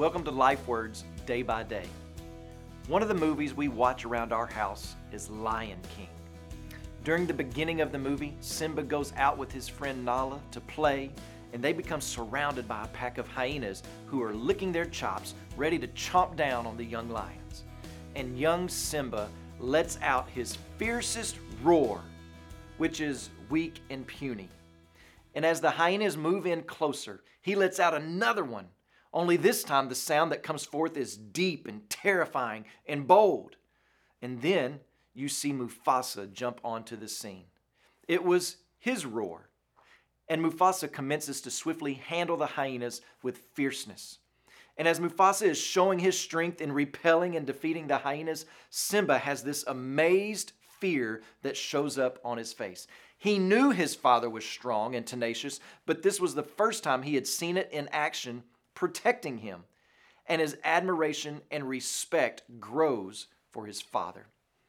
Welcome to Life Words Day by Day. One of the movies we watch around our house is Lion King. During the beginning of the movie, Simba goes out with his friend Nala to play, and they become surrounded by a pack of hyenas who are licking their chops, ready to chomp down on the young lions. And young Simba lets out his fiercest roar, which is weak and puny. And as the hyenas move in closer, he lets out another one. Only this time the sound that comes forth is deep and terrifying and bold. And then you see Mufasa jump onto the scene. It was his roar. And Mufasa commences to swiftly handle the hyenas with fierceness. And as Mufasa is showing his strength in repelling and defeating the hyenas, Simba has this amazed fear that shows up on his face. He knew his father was strong and tenacious, but this was the first time he had seen it in action, protecting him. And his admiration and respect grows for his father.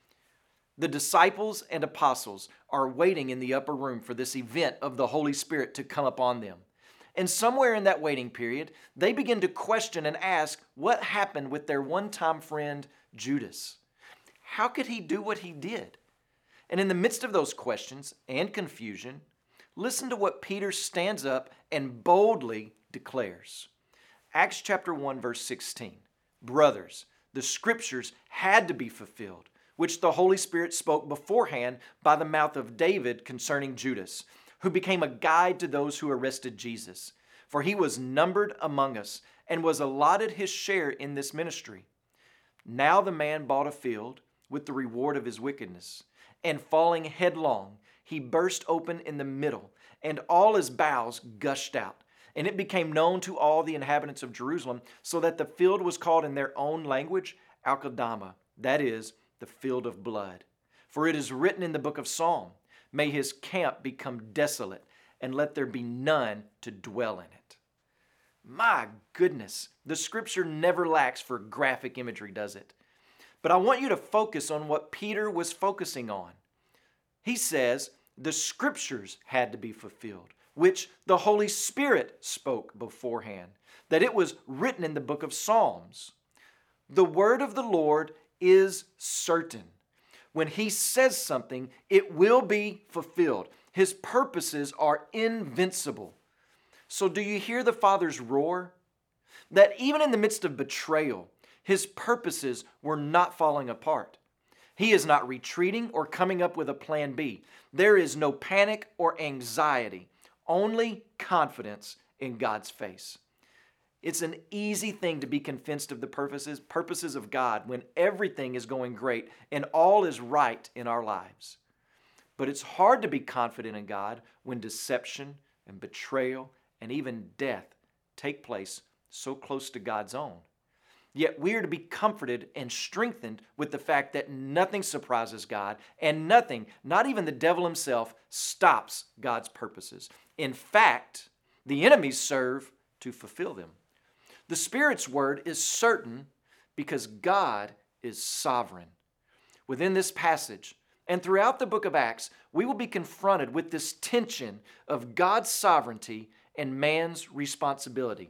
The disciples and apostles are waiting in the upper room for this event of the Holy Spirit to come upon them. And somewhere in that waiting period, they begin to question and ask what happened with their one-time friend, Judas. How could he do what he did? And in the midst of those questions and confusion, listen to what Peter stands up and boldly declares. Acts chapter 1, verse 16. Brothers, the scriptures had to be fulfilled, which the Holy Spirit spoke beforehand by the mouth of David concerning Judas, who became a guide to those who arrested Jesus. For he was numbered among us and was allotted his share in this ministry. Now the man bought a field with the reward of his wickedness, and falling headlong, he burst open in the middle, and all his bowels gushed out. And it became known to all the inhabitants of Jerusalem, so that the field was called in their own language, Al-Qadama, that is, the field of blood. For it is written in the book of Psalm, may his camp become desolate, and let there be none to dwell in it. My goodness, the scripture never lacks for graphic imagery, does it? But I want you to focus on what Peter was focusing on. He says the scriptures had to be fulfilled, which the Holy Spirit spoke beforehand, that it was written in the book of Psalms. The word of the Lord is certain. When he says something, it will be fulfilled. His purposes are invincible. So do you hear the Father's roar? That even in the midst of betrayal, his purposes were not falling apart. He is not retreating or coming up with a plan B. There is no panic or anxiety, only confidence in God's face. It's an easy thing to be convinced of the purposes of God when everything is going great and all is right in our lives. But it's hard to be confident in God when deception and betrayal and even death take place so close to God's own. Yet we are to be comforted and strengthened with the fact that nothing surprises God and nothing, not even the devil himself, stops God's purposes. In fact, the enemies serve to fulfill them. The Spirit's word is certain because God is sovereign. Within this passage and throughout the book of Acts, we will be confronted with this tension of God's sovereignty and man's responsibility.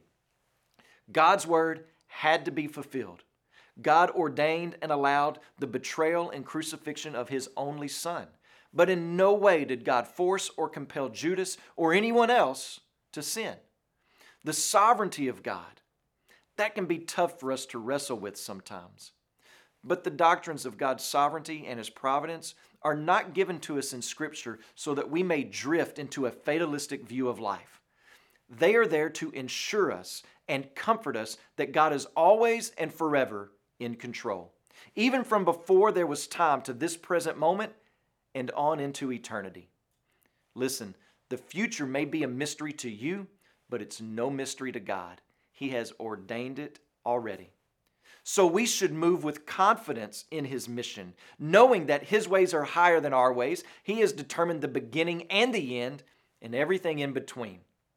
God's word had to be fulfilled. God ordained and allowed the betrayal and crucifixion of his only son. But in no way did God force or compel Judas or anyone else to sin. The sovereignty of God, that can be tough for us to wrestle with sometimes. But the doctrines of God's sovereignty and his providence are not given to us in Scripture so that we may drift into a fatalistic view of life. They are there to ensure us and comfort us that God is always and forever in control, even from before there was time to this present moment and on into eternity. Listen, the future may be a mystery to you, but it's no mystery to God. He has ordained it already. So we should move with confidence in his mission, knowing that his ways are higher than our ways. He has determined the beginning and the end and everything in between.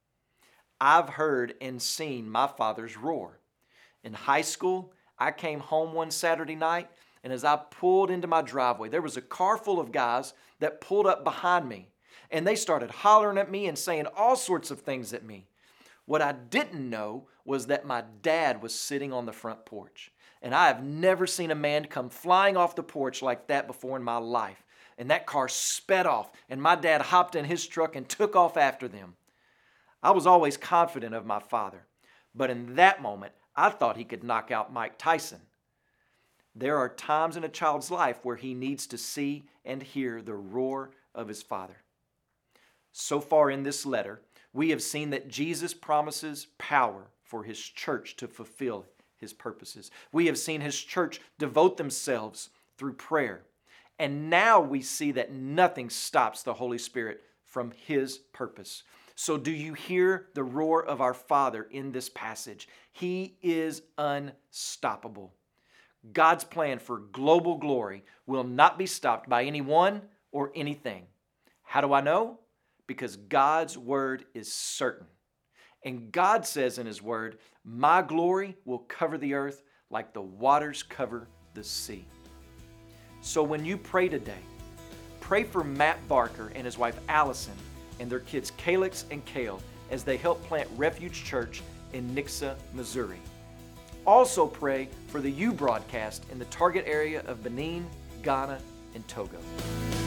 I've heard and seen my father's roar. In high school, I came home one Saturday night, and as I pulled into my driveway, there was a car full of guys that pulled up behind me, and they started hollering at me and saying all sorts of things at me. What I didn't know was that my dad was sitting on the front porch. And I have never seen a man come flying off the porch like that before in my life. And that car sped off, and my dad hopped in his truck and took off after them. I was always confident of my father, but in that moment, I thought he could knock out Mike Tyson. There are times in a child's life where he needs to see and hear the roar of his father. So far in this letter, we have seen that Jesus promises power for his church to fulfill his purposes. We have seen his church devote themselves through prayer. And now we see that nothing stops the Holy Spirit from his purpose. So do you hear the roar of our Father in this passage? He is unstoppable. God's plan for global glory will not be stopped by anyone or anything. How do I know? Because God's word is certain. And God says in his word, my glory will cover the earth like the waters cover the sea. So when you pray today, pray for Matt Barker and his wife Allison and their kids Calix and Kale as they help plant Refuge Church in Nixa, Missouri. Also pray for the U broadcast in the target area of Benin, Ghana, and Togo.